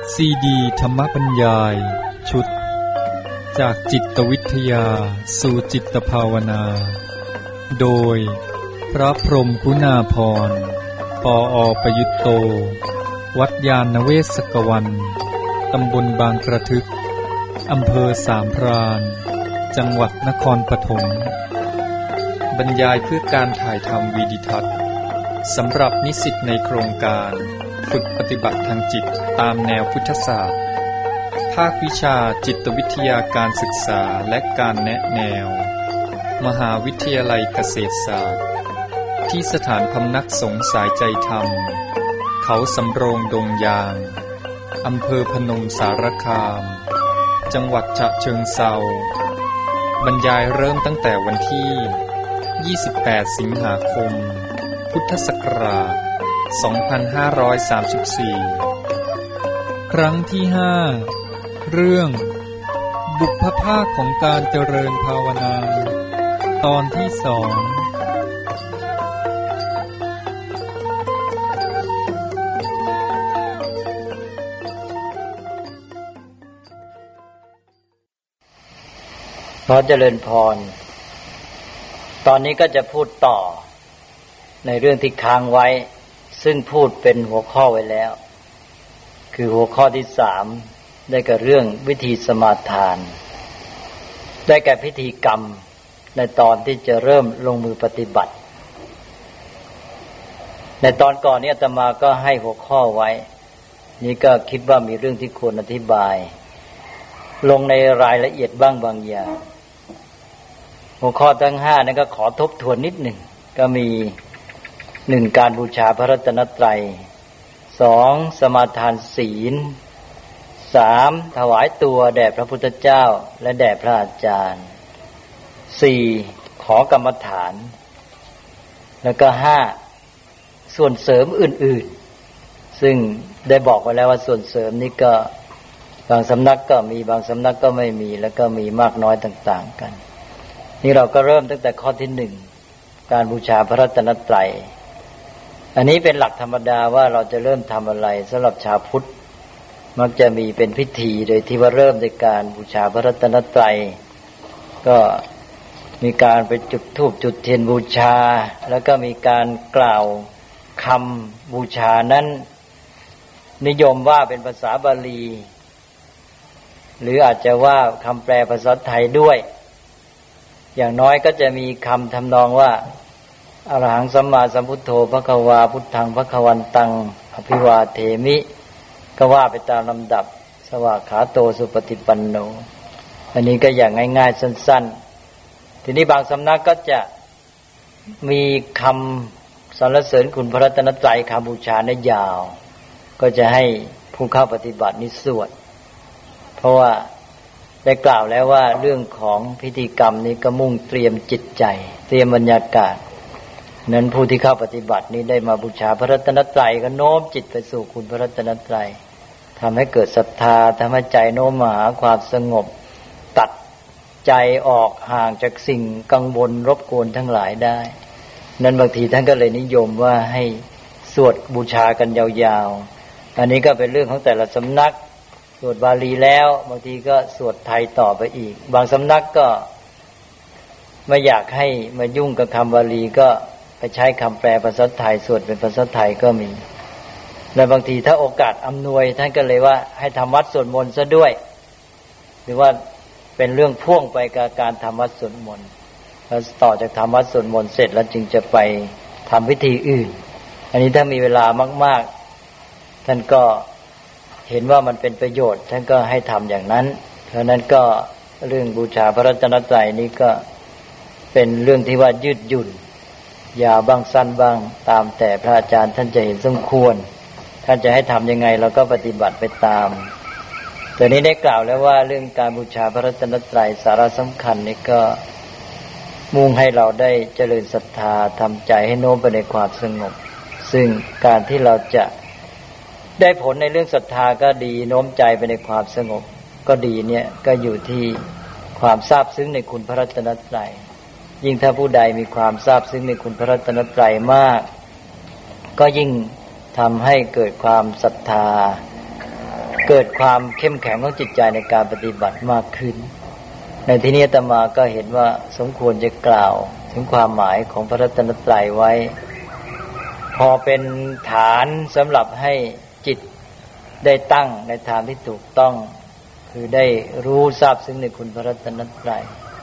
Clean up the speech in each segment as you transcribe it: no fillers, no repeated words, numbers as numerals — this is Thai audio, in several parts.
ซีดีธรรมบรรยายชุดจากจิตวิทยาสู่จิตภาวนาโดยพระพรหมคุณาภรณ์ ปอ.ประยุตโตวัดยานเวศกวันตำบลบางกระทึกอำเภอสามพรานจังหวัดนครปฐมบรรยายเพื่อการถ่ายทำวีดิทัศน์สำหรับนิสิตในโครงการฝึกปฏิบัติทางจิตตามแนวพุทธศาสตร์ภาควิชาจิตวิทยาการศึกษาและการแนะแนวมหาวิทยาลัยเกษตรศาสตร์ที่สถานพำนักสงฆ์สายใจธรรมเขาสำโรงดงยางอำเภอพนมสารคามจังหวัดฉะเชิงเทราบรรยายเริ่มตั้งแต่วันที่28สิงหาคมพุทธศักราช2534ครั้งที่5เรื่องบุพภาคของการเจริญภาวนาตอนที่2 ขอเจริญพรตอนนี้ก็จะพูดต่อในเรื่องที่ค้างไว้ซึ่งพูดเป็นหัวข้อไว้แล้วคือหัวข้อที่3ได้แก่เรื่องวิธีสมาทานได้แก่พิธีกรรมในตอนที่จะเริ่มลงมือปฏิบัติในตอนก่อนนี้อาตมาก็ให้หัวข้อไว้นี่ก็คิดว่ามีเรื่องที่ควรอธิบายลงในรายละเอียดบ้างบางอย่างหัวข้อทั้ง5นั้นก็ขอทบทวนนิดหนึ่งก็มี1การบูชาพระรัตนตรัย2สมาทานศีล3ถวายตัวแด่พระพุทธเจ้าและแด่พระอาจารย์4ขอกรรมฐานแล้วก็5ส่วนเสริมอื่นๆซึ่งได้บอกไว้แล้วว่าส่วนเสริมนี้ก็บางสำนักก็มีบางสำนักก็ไม่มีแล้วก็มีมากน้อยต่างๆกันนี่เราก็เริ่มตั้งแต่ข้อที่1การบูชาพระรัตนตรัยอันนี้เป็นหลักธรรมดาว่าเราจะเริ่มทำอะไรสำหรับชาวพุทธมักจะมีเป็นพิธีโดยที่ว่าเริ่มด้วยการบูชาพระรัตนตรัยก็มีการไปจุดธูปจุดเทียนบูชาแล้วก็มีการกล่าวคำบูชานั้นนิยมว่าเป็นภาษาบาลีหรืออาจจะว่าคำแปลภาษาไทยด้วยอย่างน้อยก็จะมีคำทำนองว่าอรหังสัมมาสัมพุทโธภควาพุทธังภควันตังอภิวาเทมิก็ว่าไปตามลำดับสวากขาโตสุปฏิปันโนอันนี้ก็อย่างง่ายๆสั้นๆทีนี้บางสำนักก็จะมีคำสรรเสริญคุณพระรัตนตรัยคำบูชาในยาวก็จะให้ผู้เข้าปฏิบัตินี้สวดเพราะว่าได้กล่าวแล้วว่าเรื่องของพิธีกรรมนี้ก็มุ่งเตรียมจิตใจเตรียมบรรยากาศนั้นผู้ที่เข้าปฏิบัตินี้ได้มาบูชาพระรัตนตรัยก็โน้มจิตไปสู่คุณพระรัตนตรัยทำให้เกิดศรัทธาทำให้ใจโน้มมาหาความสงบตัดใจออกห่างจากสิ่งกังวลรบกวนทั้งหลายได้นั้นบางทีท่านก็เลยนิยมว่าให้สวดบูชากันยาวๆอันนี้ก็เป็นเรื่องของแต่ละสำนักสวดบาลีแล้วบางทีก็สวดไทยต่อไปอีกบางสำนักก็ไม่อยากให้มายุ่งกับคำบาลีก็ไปใช้คำแปลภาษาไทยสวดเป็นภาษาไทยก็มีและบางทีถ้าโอกาสอำนวยท่านก็เลยว่าให้ทำวัดสวดมนต์ซะด้วยหรือว่าเป็นเรื่องพ่วงไปกับการทำวัดสวดมนต์แล้วต่อจากทำวัดสวดมนต์เสร็จแล้วจึงจะไปทำพิธีอื่นอันนี้ถ้ามีเวลามากๆท่านก็เห็นว่ามันเป็นประโยชน์ท่านก็ให้ทำอย่างนั้นเพราะนั้นก็เรื่องบูชาพระรัตนตรัยนี้ก็เป็นเรื่องที่ว่ายืดหยุ่นยาวบ้างสั้นบ้างตามแต่พระอาจารย์ท่านจะเห็นสมควรท่านจะให้ทำยังไงเราก็ปฏิบัติไปตามตัวนี้ได้กล่าวแล้วว่าเรื่องการบูชาพระรัตนตรัยสาระสำคัญนี่ก็มุ่งให้เราได้เจริญศรัทธาทำใจให้โน้มไปในความสงบซึ่งการที่เราจะได้ผลในเรื่องศรัทธาก็ดีโน้มใจไปในความสงบก็ดีเนี่ยก็อยู่ที่ความซาบซึ้งในคุณพระรัตนตรัยยิ่งถ้าผู้ใดมีความซาบซึ้งในคุณพระรัตนตรัยมากก็ยิ่งทำให้เกิดความศรัทธาเกิดความเข้มแข็งของจิตใจในการปฏิบัติมากขึ้นในที่นี้อาตมาก็เห็นว่าสมควรจะกล่าวถึงความหมายของพระรัตนตรัยไว้พอเป็นฐานสำหรับให้จิตได้ตั้งในทางที่ถูกต้องคือได้รู้ทราบซึ้งในคุณพระรัตนตรัย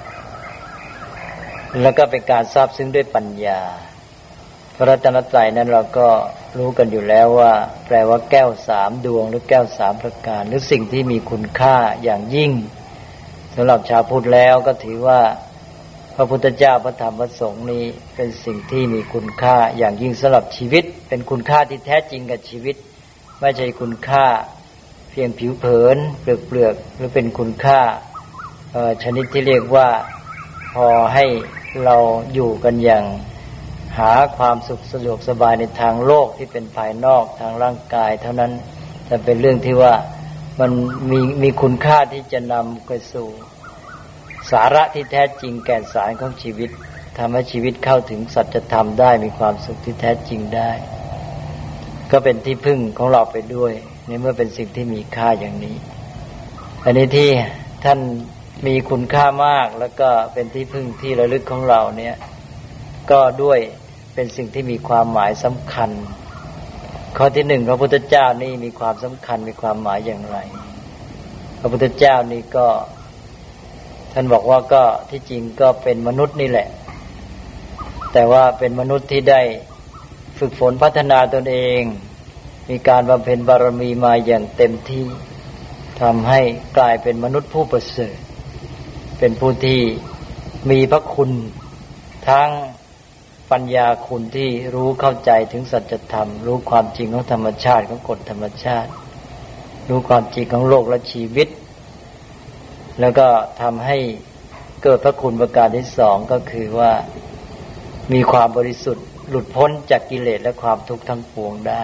แล้วก็เป็นการทราบซึ้งด้วยปัญญาพระรัตนตรัยนั้นเราก็รู้กันอยู่แล้วว่าแปลว่าแก้ว3ดวงหรือแก้ว3ประการหรือสิ่งที่มีคุณค่าอย่างยิ่งสำหรับชาวพุทธแล้วก็ถือว่าพระพุทธเจ้าพระธรรมพระสงฆ์นี้เป็นสิ่งที่มีคุณค่าอย่างยิ่งสำหรับชีวิตเป็นคุณค่าที่แท้จริงกับชีวิตไม่ใช่คุณค่าเพียงผิวเผินเปลือกหรือเป็นคุณค่าชนิดที่เรียกว่าพอให้เราอยู่กันอย่างหาความสุขสะดวกสบายในทางโลกที่เป็นภายนอกทางร่างกายเท่านั้นแต่เป็นเรื่องที่ว่ามันมีคุณค่าที่จะนำไปสู่สาระที่แท้จริงแก่นสารของชีวิตทำให้ชีวิตเข้าถึงสัจธรรมได้มีความสุขที่แท้จริงได้ก็เป็นที่พึ่งของเราไปด้วยในเมื่อเป็นสิ่งที่มีค่าอย่างนี้อันนี้ที่ท่านมีคุณค่ามากแล้วก็เป็นที่พึ่งที่ระลึกของเราเนี่ยก็ด้วยเป็นสิ่งที่มีความหมายสำคัญข้อที่1พระพุทธเจ้านี่มีความสำคัญมีความหมายอย่างไรพระพุทธเจ้านี่ก็ท่านบอกว่าก็ที่จริงก็เป็นมนุษย์นี่แหละแต่ว่าเป็นมนุษย์ที่ได้ฝึกฝนพัฒนาตนเองมีการบำเพ็ญบารมีมาอย่างเต็มที่ทำให้กลายเป็นมนุษย์ผู้ประเสริฐเป็นผู้ที่มีพระคุณทั้งปัญญาคุณที่รู้เข้าใจถึงสัจธรรมรู้ความจริงของธรรมชาติของกฎธรรมชาติรู้ความจริงของโลกและชีวิตแล้วก็ทำให้เกิดพระคุณประการที่2ก็คือว่ามีความบริสุทธิ์หลุดพ้นจากกิเลสและความทุกข์ทั้งปวงได้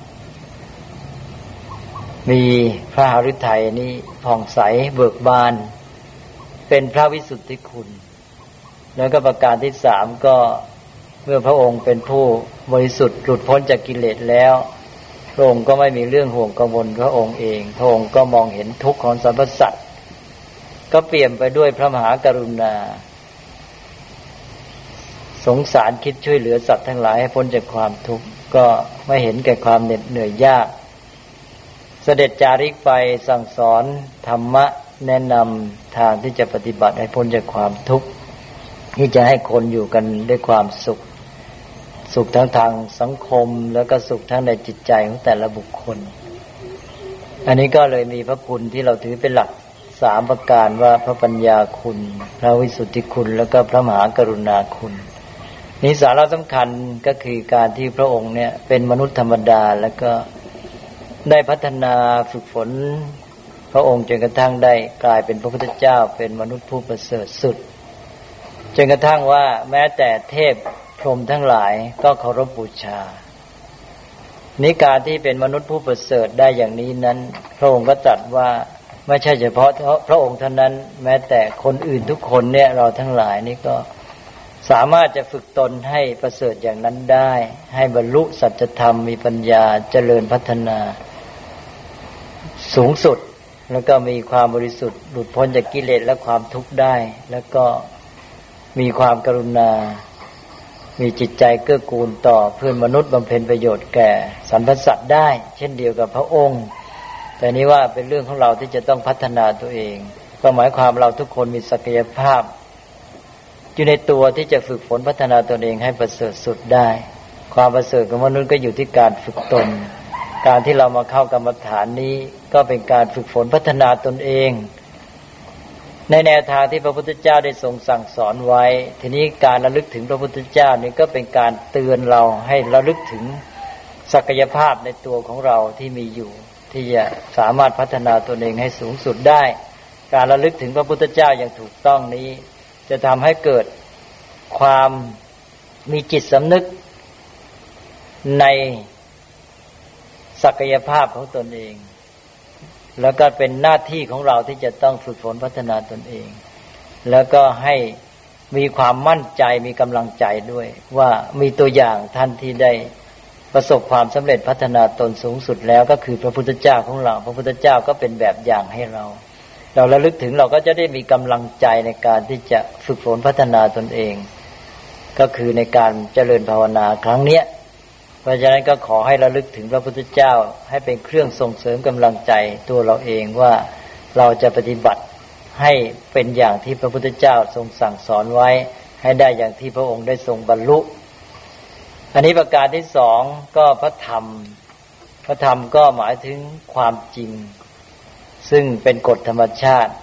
มีพระหฤทัยนี้ผ่องใสเบิกบานเป็นพระวิสุทธิคุณแล้วก็ประการที่3ก็เมื่อพระองค์เป็นผู้บริสุทธิ์หลุดพ้นจากกิเลสแล้วพระองค์ก็ไม่มีเรื่องห่วงกังวลพระองค์เองพระองค์ก็มองเห็นทุกข์ของสรรพสัตว์ก็เปี่ยมไปด้วยพระมหากรุณาสงสารคิดช่วยเหลือสัตว์ทั้งหลายให้พ้นจากความทุกข์ก็ไม่เห็นแก่ความเหน็ดเหนื่อยยากเสด็จจาริกไปสั่งสอนธรรมะแนะนำทางที่จะปฏิบัติให้พ้นจากความทุกข์ที่จะให้คนอยู่กันด้วยความสุขทั้งทางสังคมแล้วก็สุขทั้งในจิตใจของแต่ละบุคคลอันนี้ก็เลยมีพระคุณที่เราถือเป็นหลัก3ประการว่าพระปัญญาคุณพระวิสุทธิคุณแล้วก็พระมหากรุณาคุณนี่สาระสำคัญก็คือการที่พระองค์เนี่ยเป็นมนุษย์ธรรมดาแล้วก็ได้พัฒนาฝึกฝนพระองค์จนกระทั่งได้กลายเป็นพระพุทธเจ้าเป็นมนุษย์ผู้ประเสริฐสุดจนกระทั่งว่าแม้แต่เทพพรหมทั้งหลายก็เคารพบูชานี่การที่เป็นมนุษย์ผู้ประเสริฐได้อย่างนี้นั้นพระองค์ก็ตรัสว่าไม่ใช่เฉพาะพระองค์เท่านั้นแม้แต่คนอื่นทุกคนเนี่ยเราทั้งหลายนี่ก็สามารถจะฝึกตนให้ประเสริฐอย่างนั้นได้ให้บรรลุสัจธรรมมีปัญญาเจริญพัฒนาสูงสุดแล้วก็มีความบริสุทธิ์หลุดพ้นจากกิเลสและความทุกข์ได้แล้วก็มีความกรุณามีจิตใจเกื้อกูลต่อเพื่อนมนุษย์บำเพ็ญประโยชน์แก่สรรพสัตว์ได้เช่นเดียวกับพระองค์แต่นี้ว่าเป็นเรื่องของเราที่จะต้องพัฒนาตัวเองก็หมายความเราทุกคนมีศักยภาพอยู่ในตัวที่จะฝึกฝนพัฒนาตนเองให้ประเสริฐสุดได้ความประเสริฐของมนุษย์ก็อยู่ที่การฝึกตนการที่เรามาเข้ากรรมฐานนี้ก็เป็นการฝึกฝนพัฒนาตนเองในแนวทางที่พระพุทธเจ้าได้ทรงสั่งสอนไว้ทีนี้การระลึกถึงพระพุทธเจ้านี่ก็เป็นการเตือนเราให้ระลึกถึงศักยภาพในตัวของเราที่มีอยู่ที่จะสามารถพัฒนาตนเองให้สูงสุดได้การระลึกถึงพระพุทธเจ้าอย่างถูกต้องนี้จะทำให้เกิดความมีจิตสำนึกในศักยภาพของตนเองแล้วก็เป็นหน้าที่ของเราที่จะต้องฝึกฝนพัฒนาตนเองแล้วก็ให้มีความมั่นใจมีกำลังใจด้วยว่ามีตัวอย่างท่านที่ได้ประสบความสำเร็จพัฒนาตนสูงสุดแล้วก็คือพระพุทธเจ้าของเราพระพุทธเจ้าก็เป็นแบบอย่างให้เราระลึกถึงเราก็จะได้มีกำลังใจในการที่จะฝึกฝนพัฒนาตนเองก็คือในการเจริญภาวนาครั้งเนี้ยเพราะฉะนั้นก็ขอให้ระลึกถึงพระพุทธเจ้าให้เป็นเครื่องส่งเสริมกำลังใจตัวเราเองว่าเราจะปฏิบัติให้เป็นอย่างที่พระพุทธเจ้าทรงสั่งสอนไว้ให้ได้อย่างที่พระองค์ได้ทรงบรรลุอันนี้ประการที่สองก็พระธรรมก็หมายถึงความจริงซึ่งเป็นกฎธรรมชาติ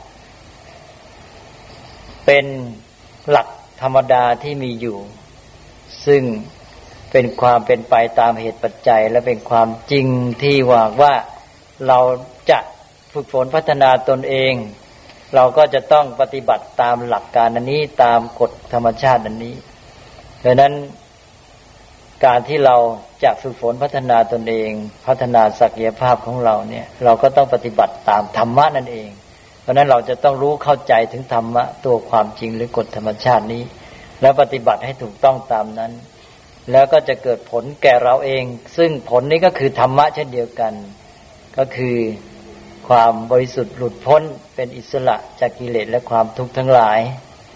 เป็นหลักธรรมดาที่มีอยู่ซึ่งเป็นความเป็นไปตามเหตุปัจจัยและเป็นความจริงที่ว่าเราจะฝึกฝนพัฒนาตนเองเราก็จะต้องปฏิบัติตามหลักการอันนี้ตามกฎธรรมชาติอันนี้ดังนั้นการที่เราจะฝึกฝนพัฒนาตนเองพัฒนาศักยภาพของเราเนี่ยเราก็ต้องปฏิบัติตามธรรมะนั่นเองเพราะนั้นเราจะต้องรู้เข้าใจถึงธรรมะตัวความจริงหรือกฎธรรมชาตินี้แล้วปฏิบัติให้ถูกต้องตามนั้นแล้วก็จะเกิดผลแก่เราเองซึ่งผลนี้ก็คือธรรมะเช่นเดียวกันก็คือความบริสุทธิ์หลุดพ้นเป็นอิสระจากกิเลสและความทุกข์ทั้งหลาย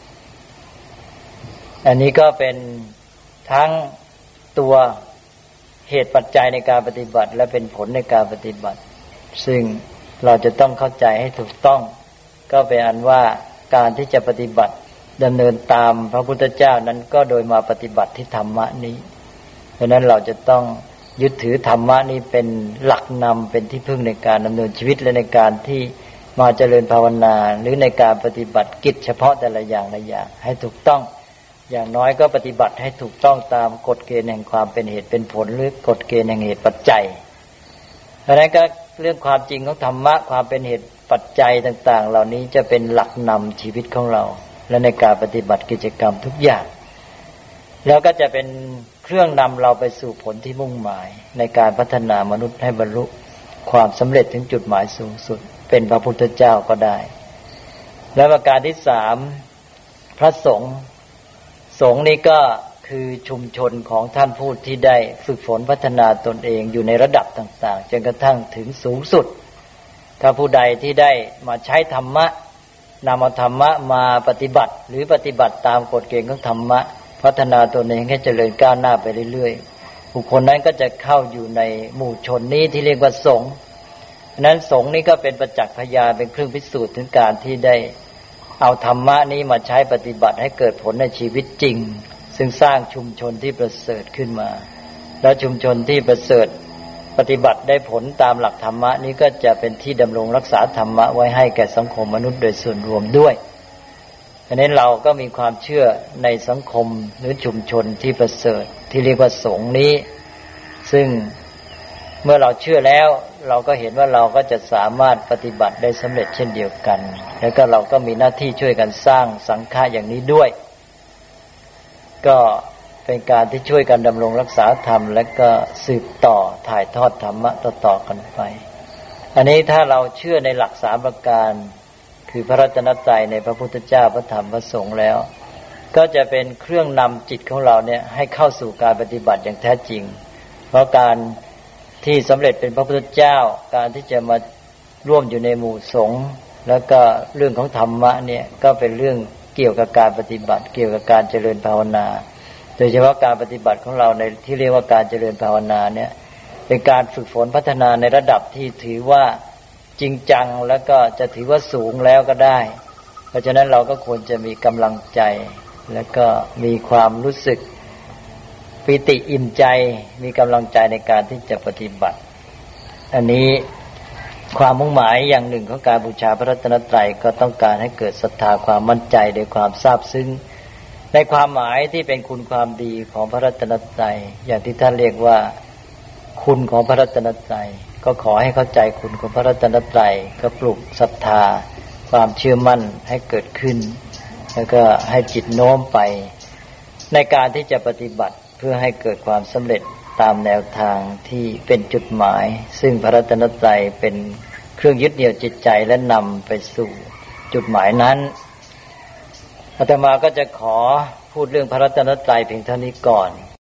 อันนี้ก็เป็นทั้งตัวเหตุปัจจัยในการปฏิบัติและเป็นผลในการปฏิบัติซึ่งเราจะต้องเข้าใจให้ถูกต้องก็เป็นอันว่าการที่จะปฏิบัติดำเนินตามพระพุทธเจ้านั้นก็โดยมาปฏิบัติที่ธรรมะนี้เพราะนั้นเราจะต้องยึดถือธรรมะนี้เป็นหลักนำเป็นที่พึ่งในการดำเนินชีวิตและในการที่มาเจริญภาวนาหรือในการปฏิบัติกิจเฉพาะแต่ละอย่างให้ถูกต้องอย่างน้อยก็ปฏิบัติให้ถูกต้องตามกฎเกณฑ์แห่งความเป็นเหตุเป็นผลหรือกฎเกณฑ์แห่งเหตุปัจจัยเพราะฉะนั้นก็เรื่องความจริงของธรรมะความเป็นเหตุปัจจัยต่างๆเหล่านี้จะเป็นหลักนำชีวิตของเราและในการปฏิบัติกิจกรรมทุกอย่างแล้วก็จะเป็นเครื่องนำเราไปสู่ผลที่มุ่งหมายในการพัฒนามนุษย์ให้บรรลุความสำเร็จถึงจุดหมายสูงสุดเป็นพระพุทธเจ้าก็ได้และประการที่สามพระสงฆ์นี่ก็คือชุมชนของท่านผู้ที่ได้ฝึกฝนพัฒนาตนเองอยู่ในระดับต่างๆจนกระทั่งถึงสูงสุดถ้าผู้ใดที่ได้มาใช้ธรรมะนำเอาธรรมะมาปฏิบัติหรือปฏิบัติตามกฎเกณฑ์ของธรรมะพัฒนาตนเองให้เจริญก้าวหน้าไปเรื่อยๆบุคคลนั้นก็จะเข้าอยู่ในหมู่ชนนี้ที่เรียกว่าสงฆ์นั้นสงฆ์นี้ก็เป็นประจักษ์พยานเป็นเครื่องพิสูจน์ถึงการที่ได้เอาธรรมะนี้มาใช้ปฏิบัติให้เกิดผลในชีวิตจริงซึ่งสร้างชุมชนที่ประเสริฐขึ้นมาแล้วชุมชนที่ประเสริฐปฏิบัติได้ผลตามหลักธรรมะนี้ก็จะเป็นที่ดำรงรักษาธรรมะไว้ให้แก่สังคมมนุษย์โดยส่วนรวมด้วยดังนั้นเราก็มีความเชื่อในสังคมหรือชุมชนที่ประเสริฐที่เรียกว่าสงฆ์นี้ซึ่งเมื่อเราเชื่อแล้วเราก็เห็นว่าเราก็จะสามารถปฏิบัติได้สำเร็จเช่นเดียวกันแล้วก็เราก็มีหน้าที่ช่วยกันสร้างสังฆะอย่างนี้ด้วยก็เป็นการที่ช่วยกันดำรงรักษาธรรมและก็สืบต่อถ่ายทอดธรรมะต่อๆกันไปอันนี้ถ้าเราเชื่อในหลัก3ประการคือพระรัตนตรัยในพระพุทธเจ้าพระธรรมพระสงฆ์แล้วก็จะเป็นเครื่องนำจิตของเราเนี่ยให้เข้าสู่การปฏิบัติอย่างแท้จริงเพราะการที่สำเร็จเป็นพระพุทธเจ้าการที่จะมาร่วมอยู่ในหมู่สงฆ์แล้วก็เรื่องของธรรมะเนี่ยก็เป็นเรื่องเกี่ยวกับการปฏิบัติเกี่ยวกับการเจริญภาวนาโดยเฉพาะการปฏิบัติของเราในที่เรียกว่าการเจริญภาวนาเนี่ยเป็นการฝึกฝนพัฒนาในระดับที่ถือว่าจริงจังแล้วก็จะถือว่าสูงแล้วก็ได้เพราะฉะนั้นเราก็ควรจะมีกำลังใจแล้วก็มีความรู้สึกปิติอิ่มใจมีกำลังใจในการที่จะปฏิบัติอันนี้ความมุ่งหมายอย่างหนึ่งของการบูชาพระรัตนตรัยก็ต้องการให้เกิดศรัทธาความมั่นใจในความซาบซึ้งในความหมายที่เป็นคุณความดีของพระรัตนตรัยอย่างที่ท่านเรียกว่าคุณของพระรัตนตรัยก็ขอให้เข้าใจคุณของพระรัตนตรัยก็ปลุกศรัทธาความเชื่อมั่นให้เกิดขึ้นแล้วก็ให้จิตโน้มไปในการที่จะปฏิบัติเพื่อให้เกิดความสำเร็จตามแนวทางที่เป็นจุดหมายซึ่งพระรัตนตรัยเป็นเครื่องยึดเหนี่ยวจิตใจและนำไปสู่จุดหมายนั้นอาตมาก็จะขอพูดเรื่องพระรัตนตรัยเพียงเท่านี้ก่อน